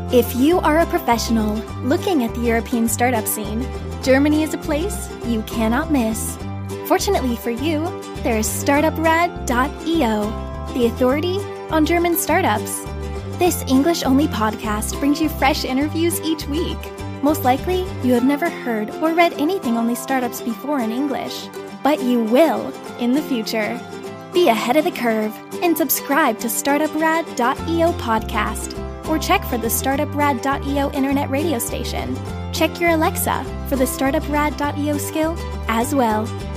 If you are a professional looking at the European startup scene, Germany is a place you cannot miss. Fortunately for you, there is StartupRad.io, the authority on German startups. This English-only podcast brings you fresh interviews each week. Most likely, you have never heard or read anything on these startups before in English, but you will in the future. Be ahead of the curve and subscribe to StartupRad.io podcast, or check for the StartupRad.io internet radio station. Check your Alexa for the StartupRad.io skill as well.